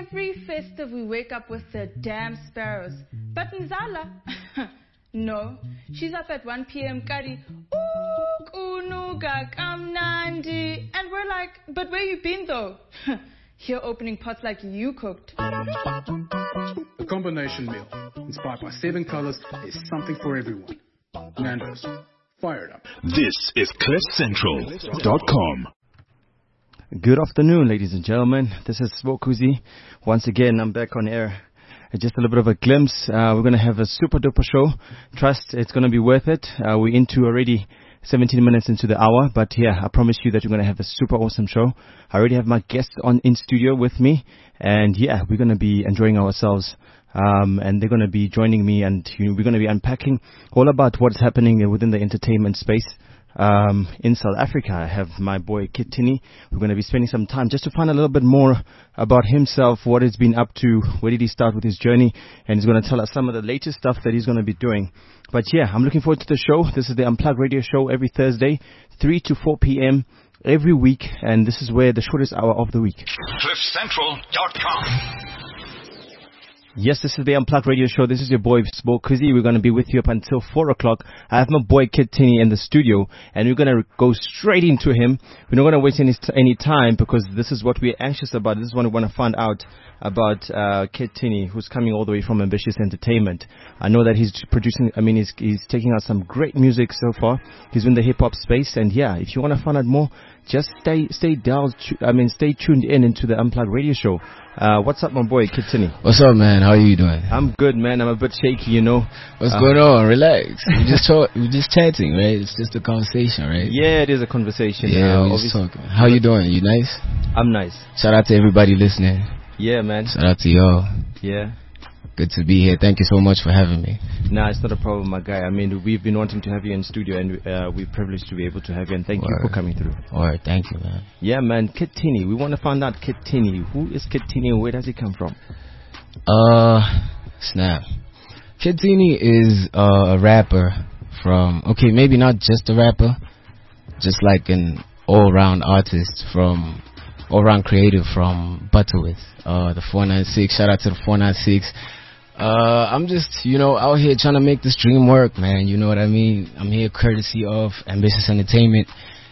Every festive we wake up with the damn sparrows. But Nzala, no, she's up at 1 p.m. Kari. Ooh, kunuga kamnandi. And we're like, but where you been though? Here opening pots like you cooked. The combination meal, inspired by 7 colors, is something for everyone. Nando's, fire it up. This is CliffCentral.com. Good afternoon, ladies and gentlemen. This is Swokuzi. Once again, I'm back on air. Just a little bit of a glimpse. We're going to have a super duper show. Trust it's going to be worth it. We're into already 17 minutes into the hour, but yeah, I promise you that you're going to have a super awesome show. I already have my guests in studio with me, and yeah, we're going to be enjoying ourselves. And they're going to be joining me, and we're going to be unpacking all about what's happening within the entertainment space. In South Africa, I have my boy Kid Tini. We're going to be spending some time just to find a little bit more about himself, what he's been up to, where did he start with his journey, and he's going to tell us some of the latest stuff that he's going to be doing. But yeah, I'm looking forward to the show. This is the Unplugged Radio Show every Thursday, 3 to 4 p.m. every week, and this is where the shortest hour of the week. CliffCentral.com. Yes, this is the Unplugged Radio Show. This is your boy, Swokuzi. We're going to be with you up until 4 o'clock. I have my boy, Kid Tini, in the studio, and we're going to go straight into him. We're not going to waste any time, because this is what we're anxious about. This is what we want to find out about Kid Tini, who's coming all the way from Ambitious Entertainment. I know that he's producing, he's taking out some great music so far. He's in the hip-hop space, and yeah, if you want to find out more, just stay tuned into the Unplugged Radio Show. What's up, my boy, Kid Tini? What's up, man? How are you doing? I'm good, man. I'm a bit shaky, you know. What's going on? Relax. We're just chatting, right? It's just a conversation, right? Yeah, it is a conversation. Yeah, we're just talking. How you doing? You nice? I'm nice. Shout out to everybody listening. Yeah, man. Shout out to y'all. Yeah. Good to be here. Thank you so much for having me. Nah, it's not a problem, my guy. We've been wanting to have you in studio, and we're privileged to be able to have you, and thank you for coming through. Alright, thank you, man. Yeah, man. Kid Tini. We want to find out Kid Tini. Who is Kid Tini, and where does he come from? Snap. Kid Tini is a rapper from, okay, maybe not just a rapper, just like an all-round artist from, all-round creative from Butterworth, the 496. Shout out to the 496. I'm just, out here trying to make this dream work, man. You know what I mean? I'm here courtesy of Ambitious Entertainment.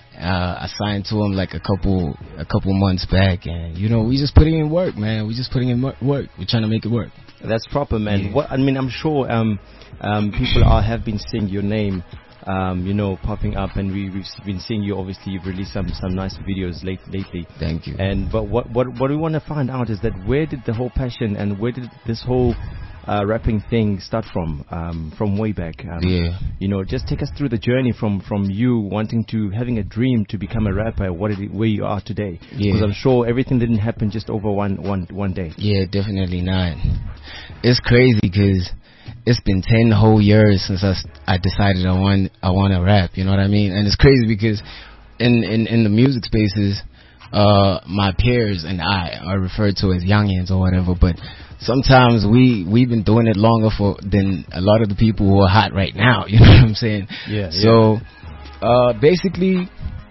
I signed to him like a couple months back, and we just putting in work, man. We just putting in work. We're trying to make it work. That's proper, man. Yeah. I'm sure people have bdo seeing your name, popping up, and we've been seeing you. Obviously, you've released some nice videos lately. Thank you. But what we want to find out is that where did the whole passion and where did this whole rapping thing start from way back? Just take us through the journey from you having a dream to become a rapper, where you are today. Because I'm sure everything didn't happen just over one day. Yeah, definitely not. It's crazy because it's been 10 whole years since I decided I want to rap. You know what I mean? And it's crazy because in the music spaces, my peers and I are referred to as youngins or whatever, but sometimes we've been doing it longer than a lot of the people who are hot right now. You know what I'm saying? Yeah. So basically,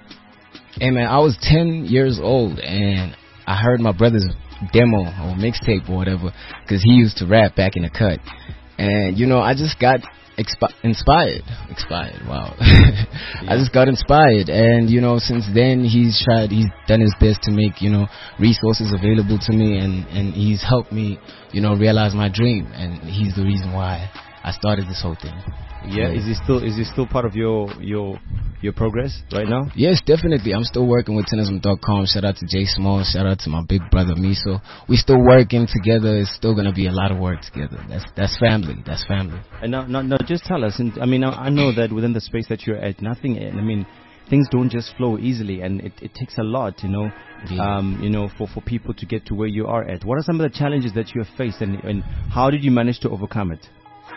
hey man, I was 10 years old and I heard my brother's demo or mixtape or whatever, because he used to rap back in the cut, and I just got inspired. Wow. I just got inspired, and since then he's done his best to make resources available to me, and he's helped me realize my dream, and he's the reason why I started this whole thing. Yeah, is he still part of your progress right now? Yes, definitely. I'm still working with Tennism.com. Shout out to Jay Small. Shout out to my big brother Miso. We still working together. It's still gonna be a lot of work together. That's family. That's family. And now, just tell us. And I know that within the space that you're at, things don't just flow easily, and it takes a lot, for people to get to where you are at. What are some of the challenges that you have faced, and how did you manage to overcome it?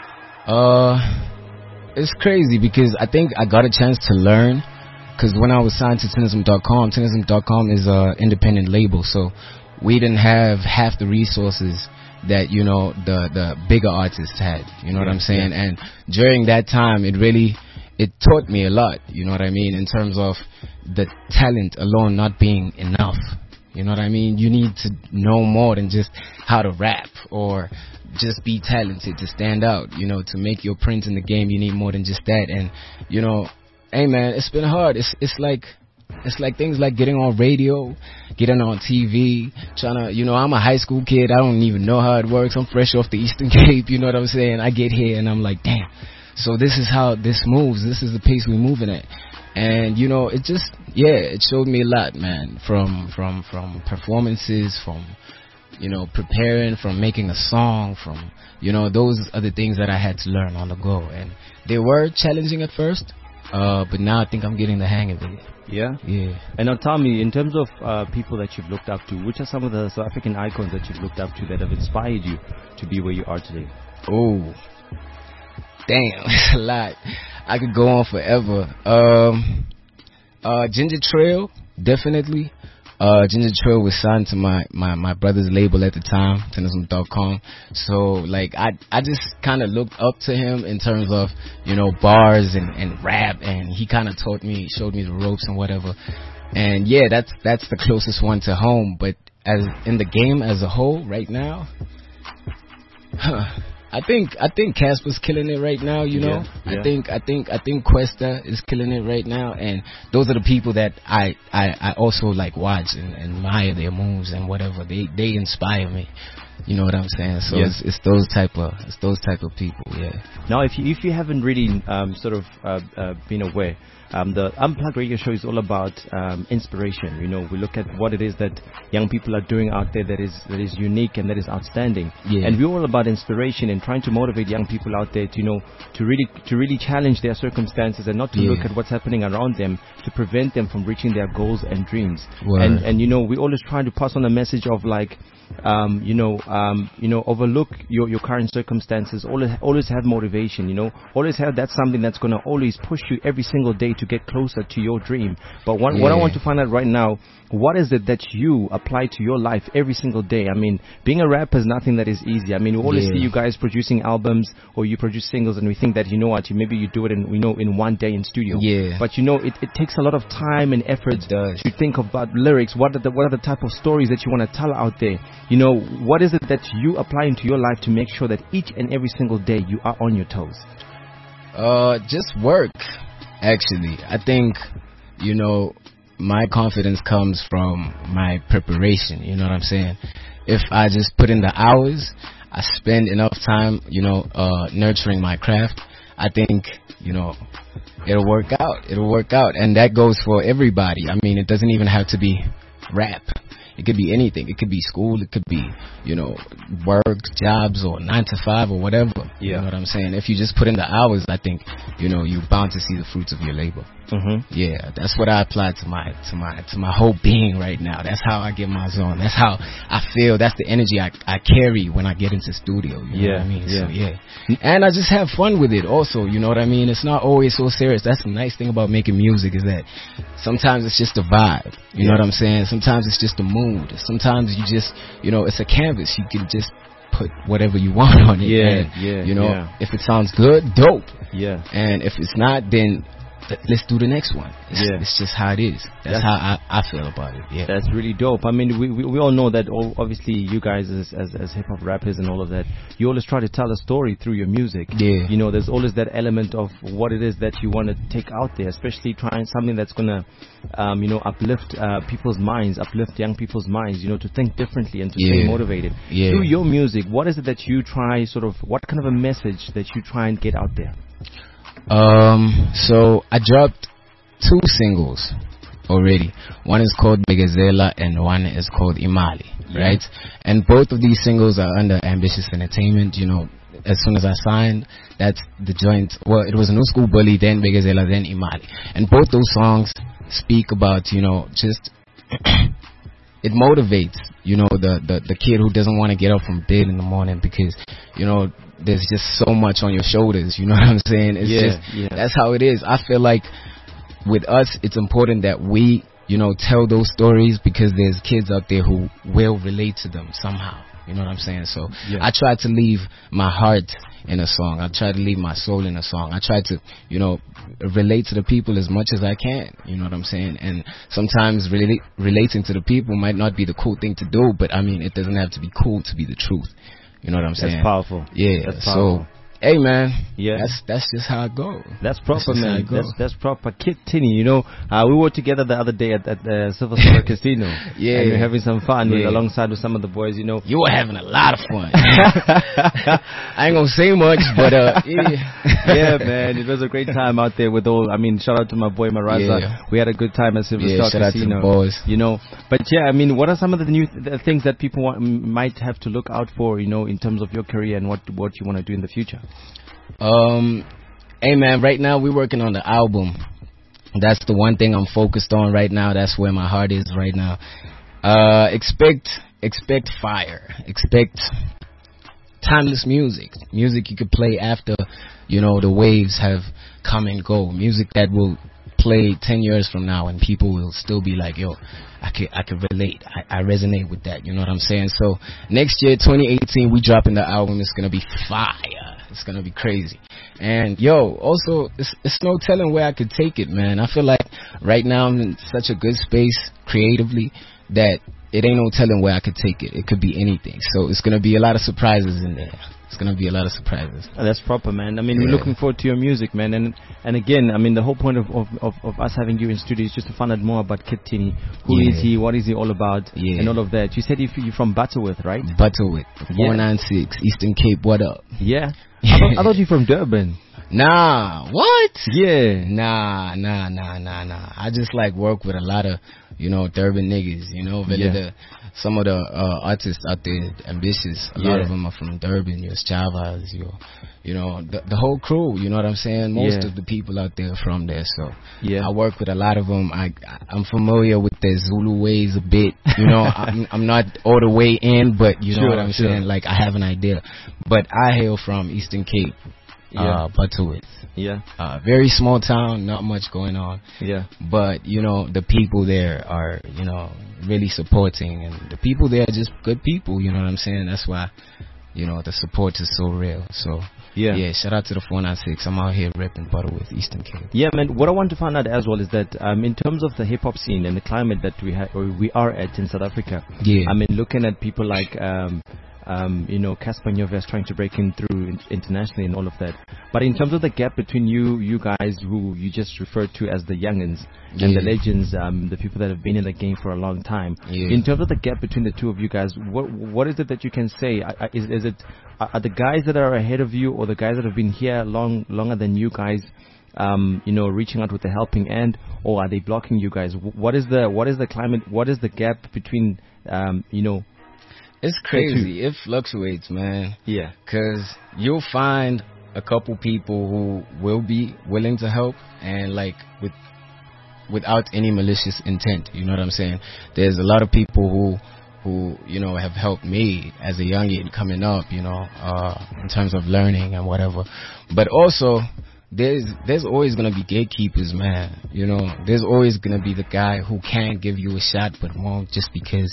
It's crazy because I think I got a chance to learn, because when I was signed to Tennism.com is an independent label, so we didn't have half the resources that the bigger artists had. You know what I'm saying? Yeah. And during that time, it taught me a lot. You know what I mean? In terms of the talent alone not being enough. You know what I mean? You need to know more than just how to rap or just be talented to stand out. You know, to make your print in the game, you need more than just that. And you know, hey man, it's been hard. It's like things like getting on radio, getting on TV, trying to, you know, I'm a high school kid. I don't even know how it works. I'm fresh off the Eastern Cape, you know what I'm saying? I get here and I'm like, damn. So this is how this moves. This is the pace we're moving at. And, you know, it just, it showed me a lot, man, from performances, from, you know, preparing, from making a song, from, you know, those are the things that I had to learn on the go. And they were challenging at first, but now I think I'm getting the hang of it. Yeah? Yeah. And now tell me, in terms of people that you've looked up to, which are some of the South African icons that you've looked up to that have inspired you to be where you are today? Oh, damn, it's a lot. I could go on forever. Ginger Trail, definitely. Ginger Trail was signed to my brother's label at the time, Tennism.com. So, like, I just kind of looked up to him in terms of, you know, bars and rap, and he kind of showed me the ropes and whatever. And yeah, that's the closest one to home. But as in the game as a whole right now, I think Casper's killing it right now, you know. Yeah. I think Questa is killing it right now, and those are the people that I also like watch and admire their moves and whatever. They inspire me. You know what I'm saying? So it's those type of people, yeah. Now, if you haven't really been aware, the Unplugged Radio Show is all about inspiration. You know, we look at what it is that young people are doing out there that is unique and that is outstanding. Yeah. And we're all about inspiration and trying to motivate young people out there to, you know, to really challenge their circumstances and not to look at what's happening around them to prevent them from reaching their goals and dreams. Word. And you know, we always trying to pass on a message of like, overlook your current circumstances. Always have motivation. You know, always have that something that's gonna always push you every single day to get closer to your dream. But what I want to find out right now, what is it that you apply to your life every single day? I mean, being a rapper is nothing that is easy. I mean, we always see you guys producing albums or you produce singles, and we think that, you know what, maybe you do it in one day in studio. Yeah. But you know, it takes a lot of time and effort to think about lyrics. What are the type of stories that you want to tell out there? You know, what is it that you apply into your life to make sure that each and every single day you are on your toes? Just work, actually. I think, you know, my confidence comes from my preparation, you know what I'm saying? If I just put in the hours, I spend enough time, you know, nurturing my craft, I think, you know, it'll work out. And that goes for everybody. I mean, it doesn't even have to be rap. It could be anything. It could be school. It could be, you know, work, jobs, or 9 to 5 or whatever. You know what I'm saying? If you just put in the hours, I think, you know, you're bound to see the fruits of your labor. Mm-hmm. Yeah, that's what I apply to my whole being right now. That's how I get my zone. That's how I feel. That's the energy I carry when I get into studio. You know what I mean? Yeah. So yeah, and I just have fun with it. Also, you know what I mean? It's not always so serious. That's the nice thing about making music, is that sometimes it's just a vibe. You know what I'm saying? Sometimes it's just a mood. Sometimes you just, you know, it's a canvas. You can just put whatever you want on it. You know, if it sounds good, dope. Yeah. And if it's not, then let's do the next one. It's just how it is. That's how I feel about it. Yeah, that's really dope. I mean, we all know that. Obviously, you guys as hip hop rappers and all of that, you always try to tell a story through your music. Yeah, you know, there's always that element of what it is that you want to take out there, especially trying something that's gonna, uplift people's minds, uplift young people's minds. You know, to think differently and to stay motivated. Yeah. Through your music, what is it that you try? What kind of a message that you try and get out there? So I dropped 2 singles already. One is called Begazela and one is called Imali, right? And both of these singles are under Ambitious Entertainment. You know, as soon as I signed, that's the joint. Well, it was New School Bully, then Begazela, then Imali. And both those songs speak about, you know, just it motivates, you know, the kid who doesn't want to get up from bed in the morning because, you know, there's just so much on your shoulders. You know what I'm saying? It's that's how it is. I feel like with us, it's important that we tell those stories because there's kids out there who will relate to them somehow. You know what I'm saying? So I try to leave my heart in a song. I try to leave my soul in a song. I try to, relate to the people as much as I can. You know what I'm saying? And sometimes relating to the people might not be the cool thing to do, but I mean, it doesn't have to be cool to be the truth. You know what I'm saying? That's powerful. Yeah. That's powerful. So, hey man, yeah, that's just how it goes. That's proper, man. That's proper. Kid Tini, we were together the other day at the Silver Star Casino. Yeah, and we were having some fun alongside with some of the boys. You were having a lot of fun. I ain't gonna say much, but yeah, man, it was a great time out there with all. I mean, shout out to my boy Maraza. Yeah. We had a good time at Silver Star Casino. Shout out to the boys. But yeah, I mean, what are some of the new things that people might have to look out for? In terms of your career and what you want to do in the future. Hey man, right now we're working on the album. That's the one thing I'm focused on right now. That's where my heart is right now. Expect fire. Expect timeless music. Music you could play after, the waves have come and go. Music that will play 10 years from now and people will still be like, yo, I could relate. I resonate with that. You know what I'm saying? So next year, 2018, we dropping the album. It's going to be fire. It's going to be crazy. And also, it's no telling where I could take it, man. I feel like right now I'm in such a good space creatively that it ain't no telling where I could take it. It could be anything. So it's going to be a lot of surprises in there. It's going to be a lot of surprises. Oh, that's proper, man. I mean, we're looking forward to your music, man. And again, I mean, the whole point of us having you in studio is just to find out more about Kid Tini. Who is he? What is he all about? And all of that. You said you're from Butterworth, right? Butterworth. 496, Eastern Cape. What up? Yeah. I thought you're from Durban. Nah. What? Yeah. Nah. I just work with a lot of, Durban niggas, some of the artists out there, ambitious. A lot of them are from Durban, Chavas, the whole crew. You know what I'm saying? Most of the people out there are from there. So I work with a lot of them. I'm familiar with the Zulu ways a bit. I'm not all the way in, but you know what I'm saying. I have an idea. But I hail from Eastern Cape. Butterworth. Very small town, not much going on. But the people there are, really supporting, and the people there are just good people. You know what I'm saying? That's why, the support is so real. So shout out to the 496. I'm out here repping Butterworth, Eastern Cape. Yeah, man. What I want to find out as well is that in terms of the hip hop scene and the climate that we are at in South Africa. I mean, looking at people like Casper Nyovest trying to break in through internationally and all of that. But in terms of the gap between you guys who you just referred to as the youngins and the legends, the people that have been in the game for a long time, in terms of the gap between the two of you guys, what is it that you can say? Is it the guys that are ahead of you or the guys that have been here longer than you guys, reaching out with the helping hand, or are they blocking you guys? What is the climate? What is the gap between, It's crazy. It fluctuates, man. Yeah. Because you'll find a couple people who will be willing to help and without any malicious intent. You know what I'm saying? There's a lot of people who have helped me as a youngin coming up, in terms of learning and whatever. But also, there's always gonna be gatekeepers, man. There's always gonna be the guy who can give you a shot but won't just because.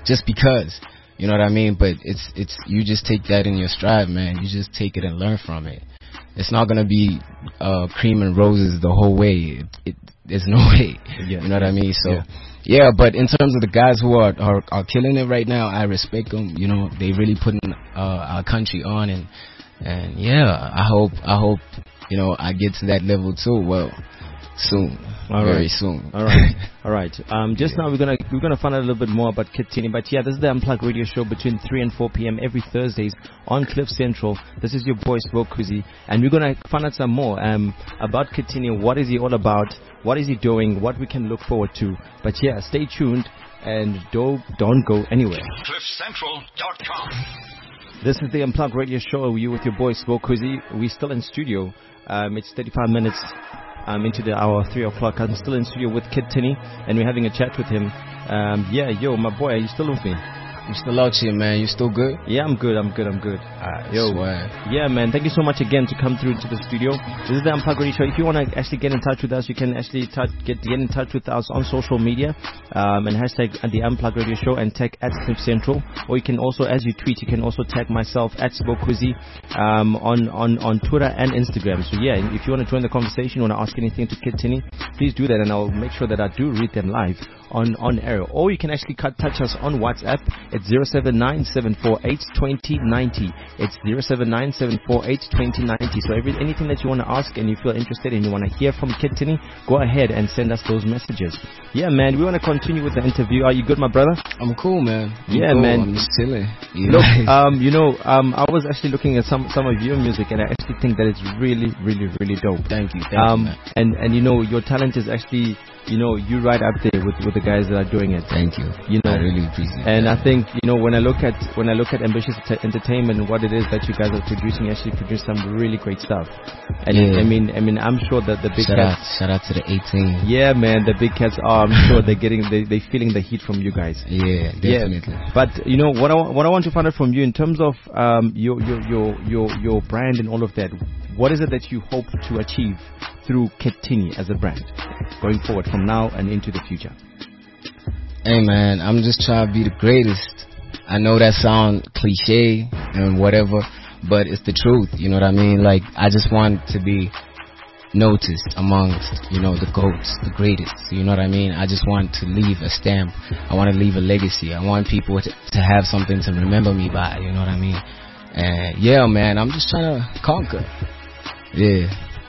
You know what I mean? But it's you just take that in your stride, man. You just take it and learn from it. It's not gonna be cream and roses the whole way. There's no way. You know what I mean? So but in terms of the guys who are killing it right now, I respect them. They really putting our country on, and I hope I get to that level too. Well, soon. Very soon. All right. Just now we're gonna find out a little bit more about Kid Tini. But this is the Unplugged Radio Show between 3 and 4 p.m. every Thursdays on Cliff Central. This is your boy Swokuzi, and we're gonna find out some more about Kid Tini. What is he all about? What is he doing? What we can look forward to? But stay tuned and don't go anywhere. CliffCentral.com. This is the Unplugged Radio Show. You with your boy Swokuzi. We're still in studio. It's 35 minutes. Into the hour 3 o'clock. I'm still in studio with Kid Tini, and we're having a chat with him. My boy, are you still with me? I'm still out here, man. You still good? Yeah, I'm good. Yo, Swear. yeah, man. Thank you so much again to come through to the studio. This is the Unplugged Radio Show. If you want to actually get in touch with us, you can actually get in touch with us on social media, and hashtag the Unplugged Radio Show and tag at Cliff Central. Or you can also, as you tweet, you can also tag myself at Spokuzi on Twitter and Instagram. So yeah, if you want to join the conversation, you want to ask anything to Kid Tini, please do that, and I'll make sure that I do read them live on air. Or you can actually touch us on WhatsApp. It's 079-748-2090. It's 079-748-2090. So anything that you want to ask and you feel interested and you want to hear from Kid Tini, go ahead and send us those messages. Yeah, man, we want to continue with the interview. Are you good, my brother? I'm cool, man. Yeah, man. I'm just chilling. Look, I was actually looking at some of your music, and I actually think that it's really, really, really dope. Thank you, man. And your talent is actually, you right up there with the guys that are doing it. Thank you. I really appreciate it. And I think, when I look at Ambitious Entertainment and what it is that you guys are producing, you actually produce some really great stuff. And yeah. I mean, I'm sure that the big cats. Shout out to the 18. Yeah, man, the big cats are. I'm sure they're feeling the heat from you guys. Yeah, definitely. Yeah. But what I want to find out from you in terms of your brand and all of that. What is it that you hope to achieve through Kid Tini as a brand going forward from now and into the future? Hey, man, I'm just trying to be the greatest. I know that sound cliche and whatever, but it's the truth. You know what I mean? Like, I just want to be noticed amongst, the GOATs, the greatest. You know what I mean? I just want to leave a stamp. I want to leave a legacy. I want people to have something to remember me by. You know what I mean? And yeah, man, I'm just trying to conquer. Yeah.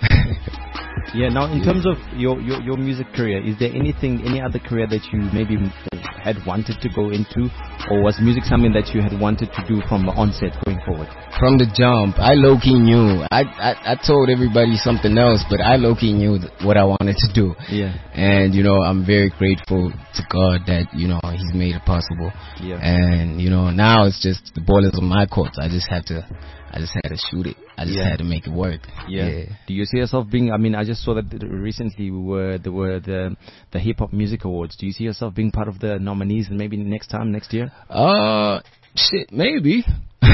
Yeah, now in terms of your music career, is there any other career that you maybe had wanted to go into, or was music something that you had wanted to do from the onset going forward? From the jump, I low-key knew. I told everybody something else, but I low-key knew what I wanted to do. Yeah. And, I'm very grateful to God that, He's made it possible. Yeah. And, now it's just the ball is on my court. I just had to shoot it. I just had to make it work. Yeah. Do you see yourself being? I mean, I just saw that recently there were the Hip Hop Music Awards. Do you see yourself being part of the nominees and maybe next year? Shit, maybe.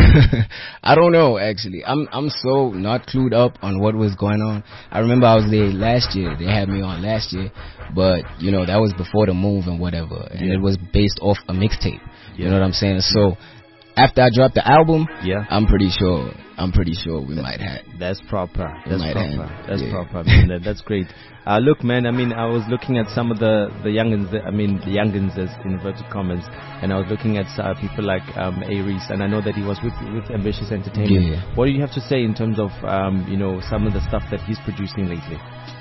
I don't know, actually. I'm so not clued up on what was going on. I remember I was there last year. They had me on last year, but that was before the move and whatever, and it was based off a mixtape. You know what I'm saying? So after I dropped the album, I'm pretty sure we might have. That's proper. That's proper. Man, that's great. Look, man, I mean, I was looking at some of the youngins, the youngins as inverted commas, and I was looking at people like Aries, and I know that he was with Ambitious Entertainment. Yeah. What do you have to say in terms of, some of the stuff that he's producing lately?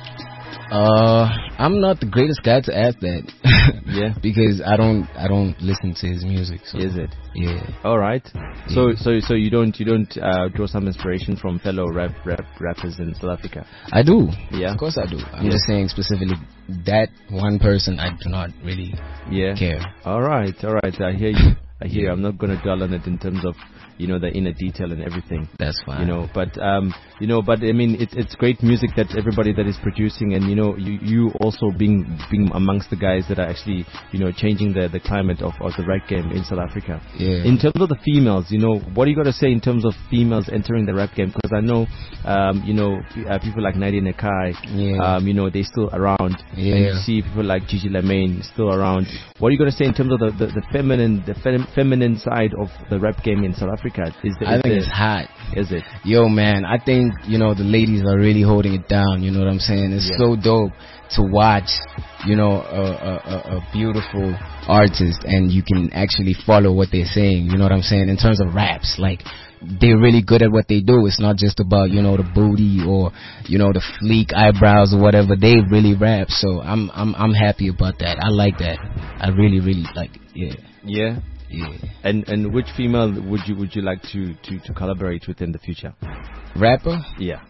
I'm not the greatest guy to ask that. Yeah. Because I don't listen to his music. So. Is it? Yeah. All right. Yeah. So you don't draw some inspiration from fellow rappers in South Africa? I do. Yeah. Of course I do. I'm just saying specifically that one person I do not really care. All right. I hear you. I'm not going to dwell on it in terms of the inner detail and everything. That's fine. But I mean, it's great music that everybody that is producing, and you also being amongst the guys that are actually changing the climate of the rap game in South Africa. Yeah. In terms of the females, what do you got to say in terms of females entering the rap game? Because I know people like Nadia Nakai, they're still around. Yeah. And you see people like Gigi Lamaine still around. What are you going to say in terms of the feminine side of the rap game in South Africa? I think it's hot. Is it? Yo, man, I think, the ladies are really holding it down. You know what I'm saying? It's so dope to watch, a beautiful artist and you can actually follow what they're saying. You know what I'm saying? In terms of raps, like, they're really good at what they do. It's not just about, the booty or, the sleek eyebrows or whatever. They really rap. So I'm happy about that. I like that. I really, really like it. Yeah. Yeah. And which female would you like to collaborate with in the future? Rapper? Yeah.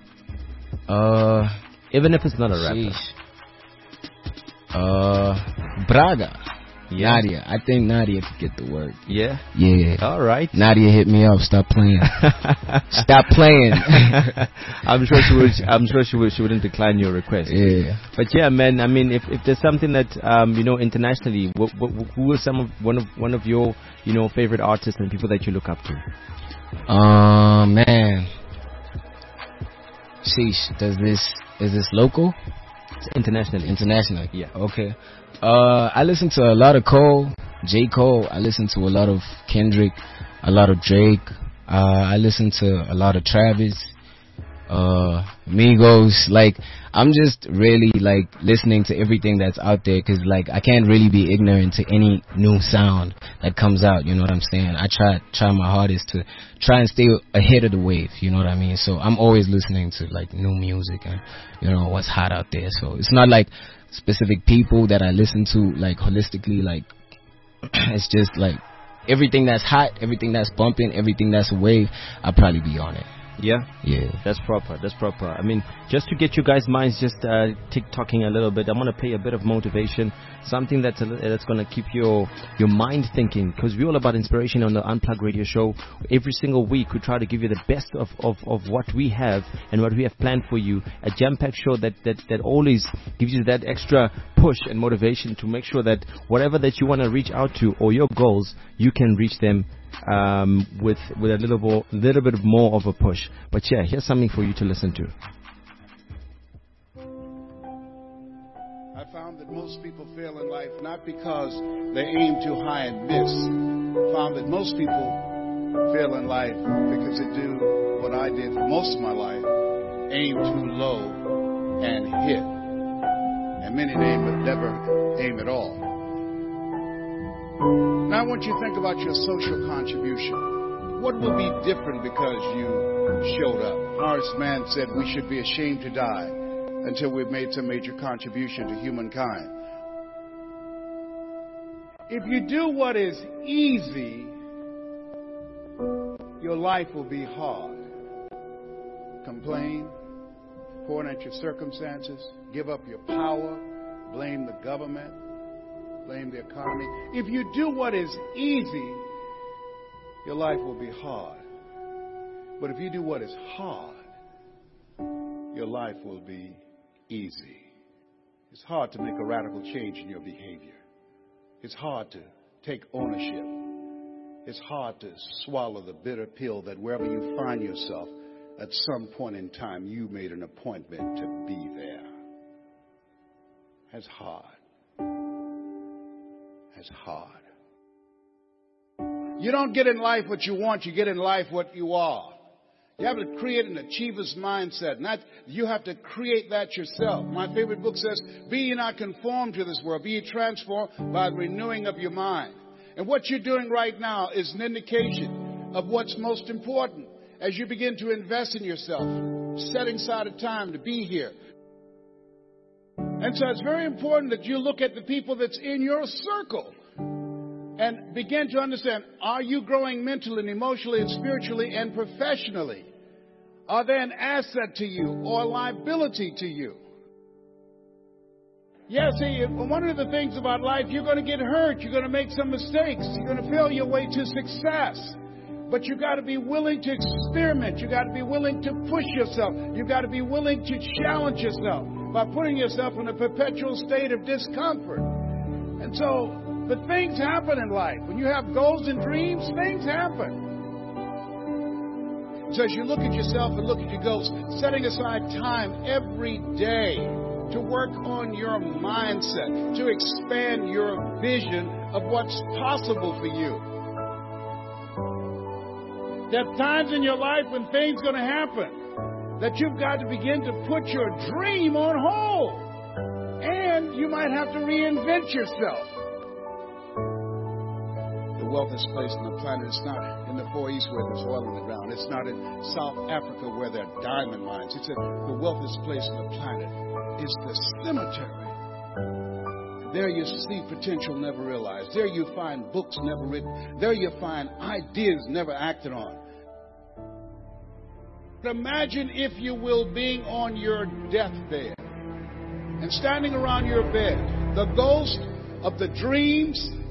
Even if it's not a rapper. Braga. Yeah. Nadia. I think Nadia could get the work. Yeah. Yeah. All right. Nadia hit me up. Stop playing. Stop playing. I'm sure she would. I'm sure she wouldn't decline your request. Yeah. But yeah, man. I mean, if there's something that internationally, who is one of your favorite artists and people that you look up to? Man. Sheesh. Is this local? Internationally. Internationally. Yeah. Okay. I listen to a lot of Cole, J. Cole. I listen to a lot of Kendrick, a lot of Drake. I listen to a lot of Travis, Migos. Like, I'm just really like listening to everything that's out there, cause like I can't really be ignorant to any new sound that comes out. You know what I'm saying? I try my hardest to try and stay ahead of the wave. You know what I mean? So I'm always listening to like new music and what's hot out there. So it's not like specific people that I listen to like holistically. Like it's just like everything that's hot, everything that's bumping, everything that's a wave, I'll probably be on it. Yeah? Yeah. That's proper. I mean, just to get you guys' minds just tick-tocking a little bit, I'm going to play a bit of motivation, something that's going to keep your mind thinking, because we're all about inspiration on the Unplugged Radio Show. Every single week, we try to give you the best of what we have and what we have planned for you. A jam-packed show that always gives you that extra push and motivation to make sure that whatever that you want to reach out to or your goals, you can reach them with a little bit more of a push. But yeah, here's something for you to listen to. I found that most people fail in life not because they aim too high and miss. I found that most people fail in life because they do what I did for most of my life: aim too low and hit. And many never aim at all. Now I want you to think about your social contribution. What will be different because you showed up? Horace Mann said we should be ashamed to die until we've made some major contribution to humankind. If you do what is easy, your life will be hard. Complain, point at your circumstances, give up your power, blame the government, blame the economy. If you do what is easy, your life will be hard. But if you do what is hard, your life will be easy. It's hard to make a radical change in your behavior. It's hard to take ownership. It's hard to swallow the bitter pill that wherever you find yourself, at some point in time, you made an appointment to be there. That's hard. That's hard. You don't get in life what you want, you get in life what you are. You have to create an achiever's mindset. You have to create that yourself. My favorite book says, be ye not conformed to this world, be ye transformed by the renewing of your mind. And what you're doing right now is an indication of what's most important. As you begin to invest in yourself, setting aside a time to be here. And so it's very important that you look at the people that's in your circle and begin to understand, are you growing mentally and emotionally and spiritually and professionally? Are they an asset to you or a liability to you? Yeah, see, one of the things about life, you're going to get hurt. You're going to make some mistakes. You're going to fail your way to success. But you got to be willing to experiment. You got to be willing to push yourself. You got to be willing to challenge yourself by putting yourself in a perpetual state of discomfort. And so, but things happen in life. When you have goals and dreams, things happen. So as you look at yourself and look at your goals, setting aside time every day to work on your mindset, to expand your vision of what's possible for you. There are times in your life when things are going to happen that you've got to begin to put your dream on hold. And you might have to reinvent yourself. The wealthiest place on the planet is not in the Far East where there's oil in the ground. It's not in South Africa where there are diamond mines. It's the wealthiest place on the planet is the cemetery. There you see potential never realized. There you find books never written. There you find ideas never acted on. Imagine, if you will, being on your deathbed and standing around your bed, the ghost of the dreams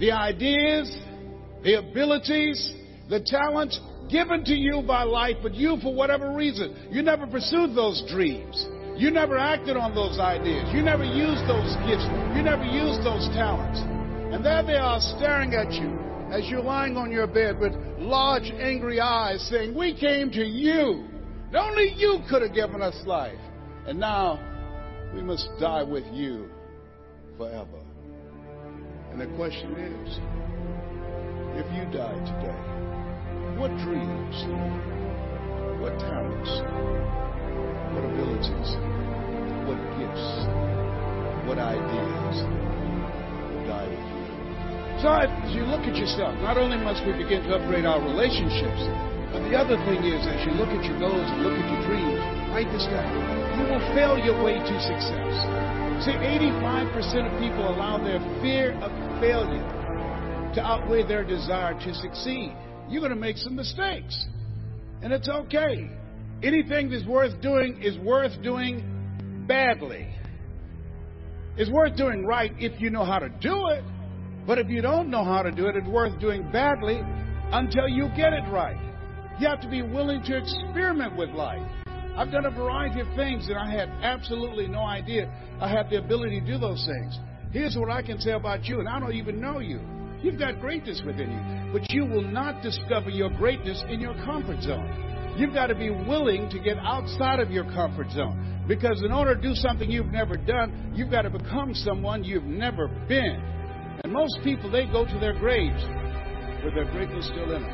the ideas, the abilities, the talents given to you by life, but you, for whatever reason, you never pursued those dreams. You never acted on those ideas. You never used those gifts. You never used those talents. And there they are staring at you as you're lying on your bed with large, angry eyes saying, we came to you. Only you could have given us life. And now we must die with you forever. And the question is, if you died today, what dreams, what talents, what abilities, what gifts, what ideas will die with you? So as you look at yourself, not only must we begin to upgrade our relationships, but the other thing is, as you look at your goals and look at your dreams, write this down. You will fail your way to success. See, 85% of people allow their fear of failure to outweigh their desire to succeed. You're going to make some mistakes. And it's okay. Anything that's worth doing is worth doing badly. It's worth doing right if you know how to do it. But if you don't know how to do it, it's worth doing badly until you get it right. You have to be willing to experiment with life. I've done a variety of things and I had absolutely no idea I had the ability to do those things. Here's what I can say about you, and I don't even know you. You've got greatness within you, but you will not discover your greatness in your comfort zone. You've got to be willing to get outside of your comfort zone, because in order to do something you've never done, you've got to become someone you've never been. And most people, they go to their graves with their greatness still in them.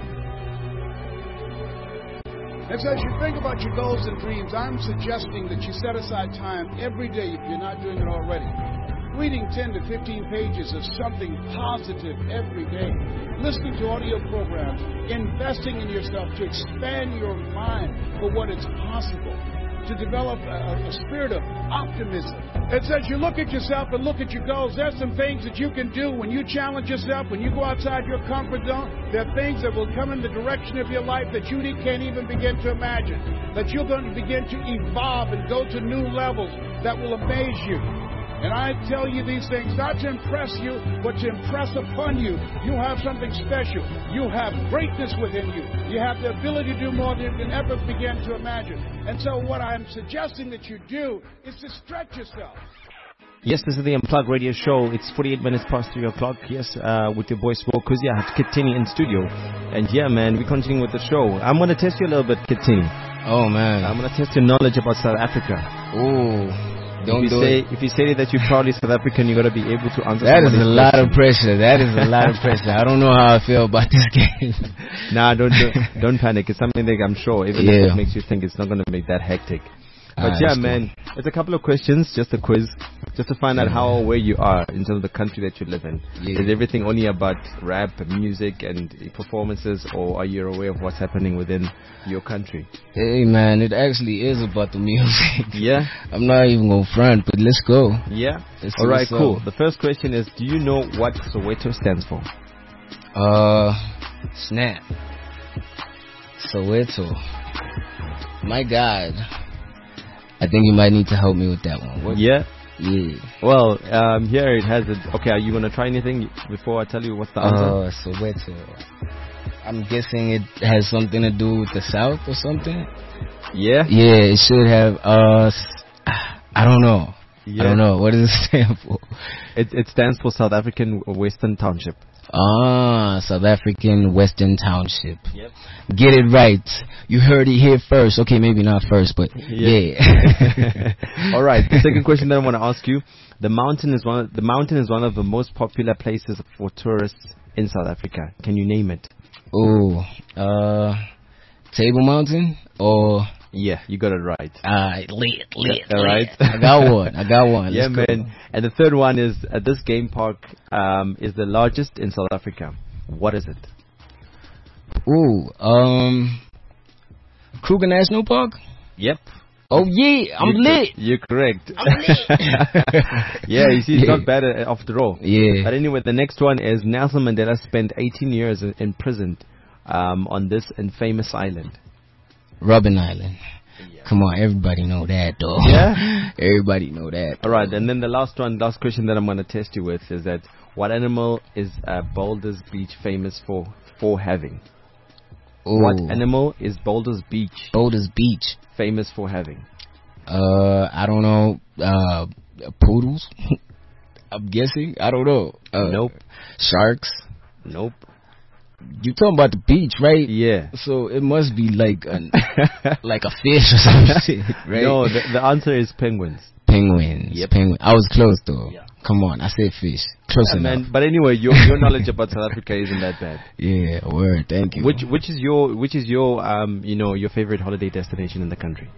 And so as you think about your goals and dreams, I'm suggesting that you set aside time every day, if you're not doing it already, reading 10 to 15 pages of something positive every day, listening to audio programs, investing in yourself to expand your mind for what is possible, to develop a spirit of optimism. It says you look at yourself and look at your goals. There's some things that you can do when you challenge yourself, when you go outside your comfort zone. There are things that will come in the direction of your life that you can't even begin to imagine, that you're going to begin to evolve and go to new levels that will amaze you. And I tell you these things not to impress you, but to impress upon you. You have something special. You have greatness within you. You have the ability to do more than you can ever begin to imagine. And so what I'm suggesting that you do is to stretch yourself. Yes, this is the Unplugged Radio Show. It's 48 minutes past 3 o'clock. Yes, with your boy Swokuzi. I have Kitini in studio. And yeah, man, we're continuing with the show. I'm going to test you a little bit, Kitini. Oh, man. I'm going to test your knowledge about South Africa. Ooh. If you say that you're proudly South African, you got to be able to answer. That is a lot of pressure. That is a lot of pressure. I don't know how I feel about this game. Nah, don't panic. It's something that I'm sure, even if it makes you think, it's not going to make that hectic. But yeah, man, it's a couple of questions, just a quiz, just to find out how aware you are in terms of the country that you live in. Yeah. Is everything only about rap, music, and performances, or are you aware of what's happening within your country? Hey, man, it actually is about the music. Yeah? I'm not even going to front, but let's go. Yeah? All right, cool. The first question is, do you know what Soweto stands for? Snap. Soweto. My God. I think you might need to help me with that one. Yeah? Yeah. Well, here it has it. Okay, are you going to try anything before I tell you what's the answer? Soweto. I'm guessing it has something to do with the South or something? Yeah? Yeah, it should have. I don't know. Yeah. I don't know. What does it stand for? It stands for South African Western Township. South African Western Township. Yep. Get it right. You heard it here first. Okay, maybe not first, but yeah. All right. The second question that I want to ask you: the mountain is one of the most popular places for tourists in South Africa. Can you name it? Oh, Table Mountain or? Yeah, you got it right. Lit. All right. I got one. Yeah, man. And the third one is, this game park is the largest in South Africa. What is it? Kruger National Park? Yep. Oh, yeah, I'm lit. You're correct. I'm lit. Yeah, you see, it's not bad after all. Yeah. But anyway, the next one is Nelson Mandela spent 18 years in prison on this infamous island. Robben Island. Yeah. Come on, everybody know that, though. Yeah? Everybody know that. All right, and then the last question that I'm going to test you with is that What animal is Boulders Beach famous for having? Ooh. What animal is Boulders Beach Boulders Beach. famous for having? I don't know. Poodles. I'm guessing. I don't know. Nope. Sharks. Nope. You talking about the beach, right? Yeah. So it must be like like a fish or something, right? No, the answer is penguins. Penguins. Yep. Penguin. I was close though. Yeah. Come on, I said fish. Close enough. Man, but anyway, your knowledge about South Africa isn't that bad. Yeah, word. Thank you. Which is your your favorite holiday destination in the country?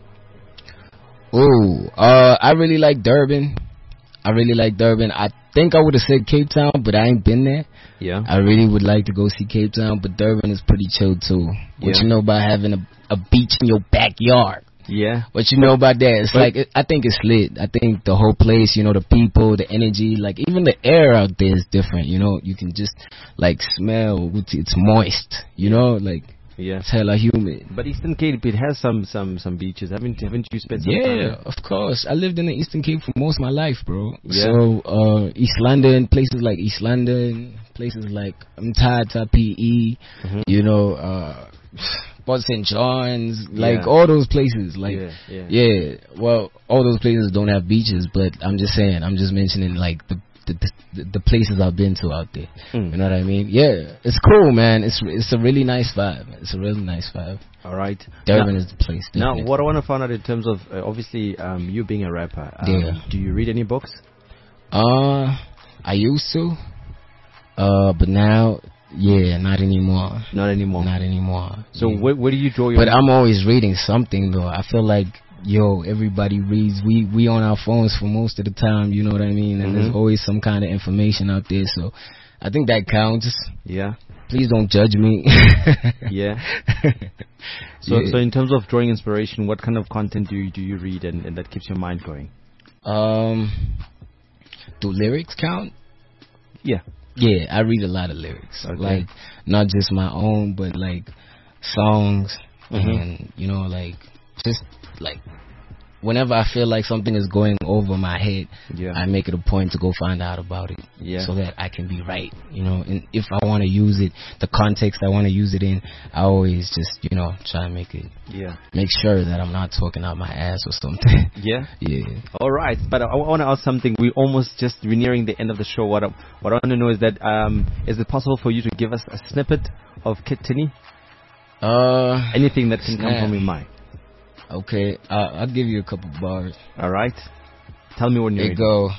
I really like Durban. I think I would have said Cape Town, but I ain't been there. Yeah. I really would like to go see Cape Town, but Durban is pretty chill too. What Yeah. you know about having a beach in your backyard? Yeah. What you know about that? It's I think it's lit. I think the whole place, the people, the energy, like even the air out there is different. You can just like smell. It's moist. Like Yeah. it's hella humid. But Eastern Cape, it has some beaches. Haven't you spent some time Yeah, there? of course. I lived in the Eastern Cape for most of my life, bro. Yeah. So, East London, places like East London, places like Mthatha, PE, Port St. John's, like all those places. Like, yeah. well, all those places don't have beaches, but I'm just mentioning like the places I've been to out there. You know what I mean? Yeah, it's cool, man. It's a really nice vibe. It's a really nice vibe. All right. Durban is the place. Now, definitely. what I want to find out in terms of obviously you being a rapper. Do you read any books? I used to, but now, not anymore. Not anymore. Not anymore. So yeah. where do you draw your? But I'm always reading something though. I feel like everybody reads. We on our phones for most of the time. You know what I mean? And there's always some kind of information out there. So I think that counts. Yeah. Please don't judge me. Yeah. So in terms of drawing inspiration, what kind of content do you read and that keeps your mind going? Do lyrics count? Yeah. Yeah, I read a lot of lyrics. Okay. Like not just my own, but like songs and like just like whenever I feel like something is going over my head, I make it a point to go find out about it, so that I can be right, and if I want to use it, the context I want to use it in, I always just, try and make sure that I'm not talking out my ass or something. Yeah? Yeah. All right, but I want to ask something. We're nearing the end of the show. What I want to know is that, is it possible for you to give us a snippet of Kid Tini? Anything that can come from your mind. Okay, I'll give you a couple bars. All right. Tell me when you're ready. Go.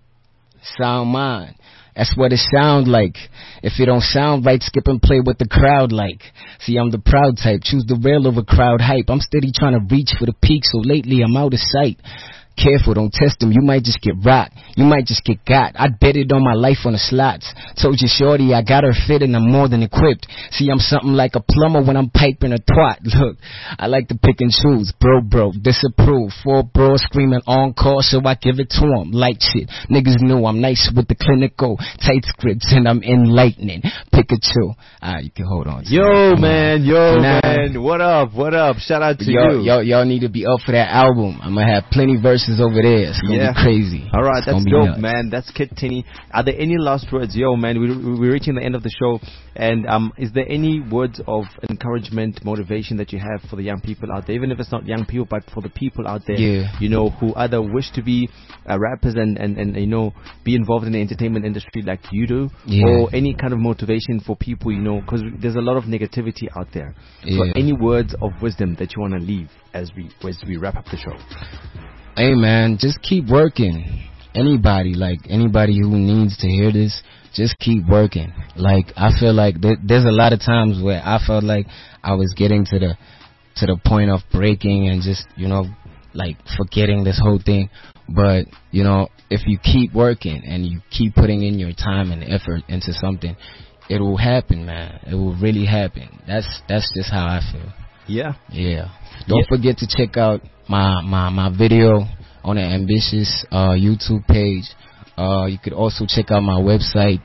Sound mind. That's what it sound like. If it don't sound right, skip and play with the crowd like. See, I'm the proud type. Choose the rail over crowd hype. I'm steady trying to reach for the peak, so lately I'm out of sight. Careful, don't test them, you might just get rocked. You might just get got. I'd bet it on my life on the slots. Told you, shorty, I got her fit and I'm more than equipped. See, I'm something like a plumber when I'm piping a twat. Look, I like to pick and choose. Bro, disapprove. 4 bros screaming encore, so I give it to them. Light shit. Niggas know I'm nice with the clinical. Tight scripts and I'm enlightening. Pikachu. You can hold on. Yo, man. What up? Shout out to you. Y'all need to be up for that album. I'm gonna have plenty verses over there. It's gonna be crazy. All right, it's that's dope, man. That's Kid Tini. Are there any last words? Yo, man, we're reaching the end of the show. And is there any words of encouragement, motivation that you have for the young people out there? Even if it's not young people, but for the people out there, who either wish to be rappers and be involved in the entertainment industry like you do, or any kind of motivation for people, because there's a lot of negativity out there. So any words of wisdom that you want to leave as we wrap up the show? Hey man, just keep working. Anybody who needs to hear this, just keep working. Like, I feel like there's a lot of times where I felt like I was getting to the point of breaking and just, like forgetting this whole thing. But, if you keep working and you keep putting in your time and effort into something, it will happen, man. It will really happen. That's just how I feel. Yeah. Don't forget to check out my video on the Ambitious YouTube page. You could also check out my website,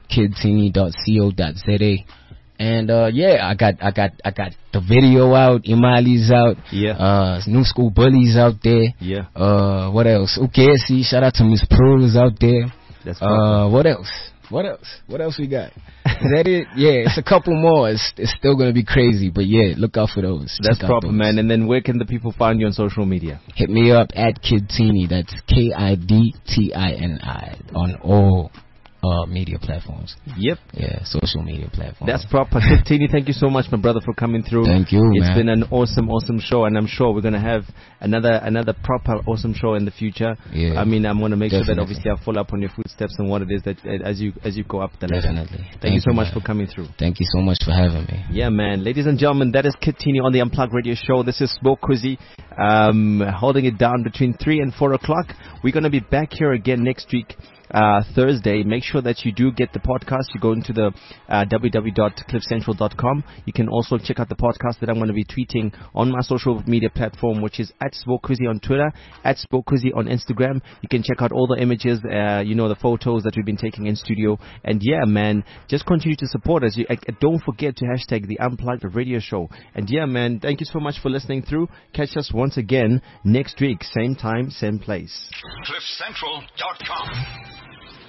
kidtini.co.za. And I got the video out, Imali's out, New School Bullies out there. What else? Okay, see, shout out to Miss Prue's out there. That's what else? What else? What else we got? Is that it? Yeah, it's a couple more. It's still gonna be crazy, but yeah, look out for those. That's Check out proper, those. man. And then where can the people find you on social media? Hit me up at Kidtini. That's KIDTINI on all media platforms. Yep. Yeah, social media platforms. That's proper. Tini, thank you so much, my brother, for coming through. Thank you, It's man. been an awesome show, and I'm sure we're going to have another proper awesome show in the future. Yeah, I mean, I'm going to make sure that definitely. obviously I follow up on your footsteps and what it is that as you go up the ladder. Definitely. Thank you so much man. for coming through. Thank you so much for having me. Yeah, man. Ladies and gentlemen, that is Kid Tini on the Unplugged Radio Show. This is Smoke Quizzy, holding it down between 3 and 4 o'clock. We're going to be back here again next week. Thursday. Make sure that you do get the podcast. You go into the www.cliffcentral.com. You can also check out the podcast that I'm going to be tweeting on my social media platform, which is at Spokequizzy on Twitter, at Spokequizzy on Instagram. You can check out all the images, the photos that we've been taking in studio. And yeah, man, just continue to support us. Don't forget to hashtag the Unplugged Radio Show. And yeah, man, thank you so much for listening through. Catch us once again next week, same time, same place. CliffCentral.com.